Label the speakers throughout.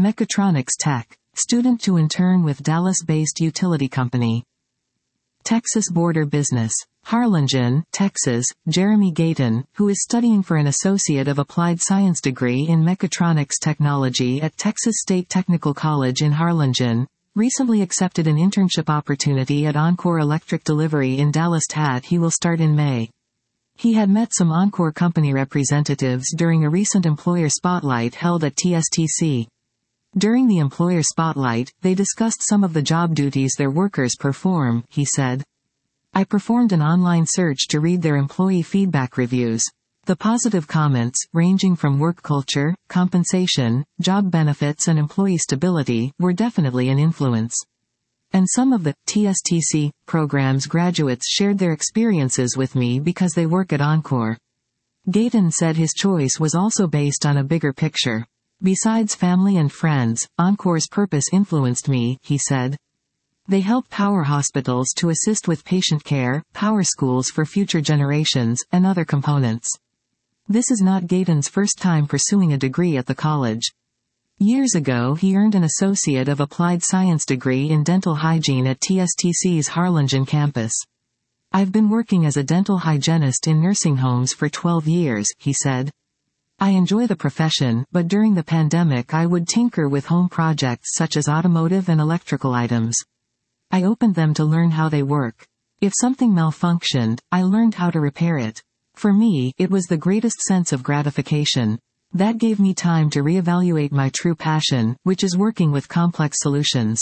Speaker 1: Mechatronics Tech, student to intern with Dallas-based utility company. Texas Border Business. Harlingen, Texas, Jeremy Gayton, who is studying for an Associate of Applied Science degree in Mechatronics Technology at Texas State Technical College in Harlingen, recently accepted an internship opportunity at Encore Electric Delivery in Dallas. He will start in May. He had met some Encore company representatives during a recent employer spotlight held at TSTC. During the employer spotlight, they discussed some of the job duties their workers perform, he said. I performed an online search to read their employee feedback reviews. The positive comments, ranging from work culture, compensation, job benefits and employee stability, were definitely an influence. And some of the TSTC program's graduates shared their experiences with me because they work at Encore. Gayton said his choice was also based on a bigger picture. Besides family and friends, Encore's purpose influenced me, he said. They help power hospitals to assist with patient care, power schools for future generations, and other components. This is not Gayton's first time pursuing a degree at the college. Years ago he earned an Associate of Applied Science degree in dental hygiene at TSTC's Harlingen campus. I've been working as a dental hygienist in nursing homes for 12 years, he said. I enjoy the profession, but during the pandemic I would tinker with home projects such as automotive and electrical items. I opened them to learn how they work. If something malfunctioned, I learned how to repair it. For me, it was the greatest sense of gratification. That gave me time to reevaluate my true passion, which is working with complex solutions.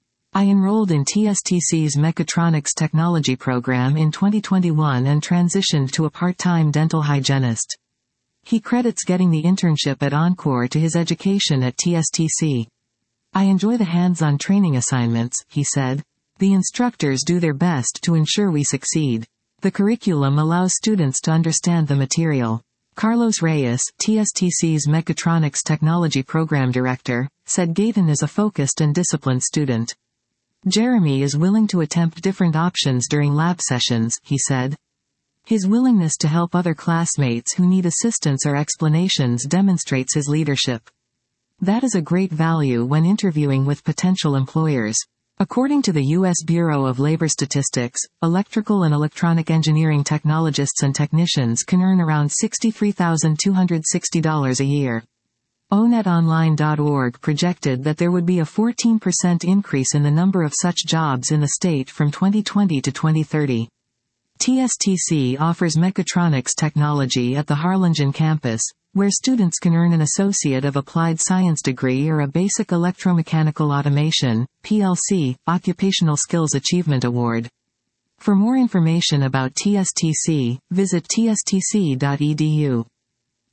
Speaker 1: I enrolled in TSTC's Mechatronics Technology program in 2021 and transitioned to a part-time dental hygienist. He credits getting the internship at Encore to his education at TSTC. I enjoy the hands-on training assignments, he said. The instructors do their best to ensure we succeed. The curriculum allows students to understand the material. Carlos Reyes, TSTC's Mechatronics Technology Program Director, said Gayton is a focused and disciplined student. Jeremy is willing to attempt different options during lab sessions, he said. His willingness to help other classmates who need assistance or explanations demonstrates his leadership. That is a great value when interviewing with potential employers. According to the U.S. Bureau of Labor Statistics, electrical and electronic engineering technologists and technicians can earn around $63,260 a year. ONETOnline.org projected that there would be a 14% increase in the number of such jobs in the state from 2020 to 2030. TSTC offers mechatronics technology at the Harlingen campus, where students can earn an Associate of Applied Science degree or a Basic Electromechanical Automation, PLC, Occupational Skills Achievement Award. For more information about TSTC, visit tstc.edu.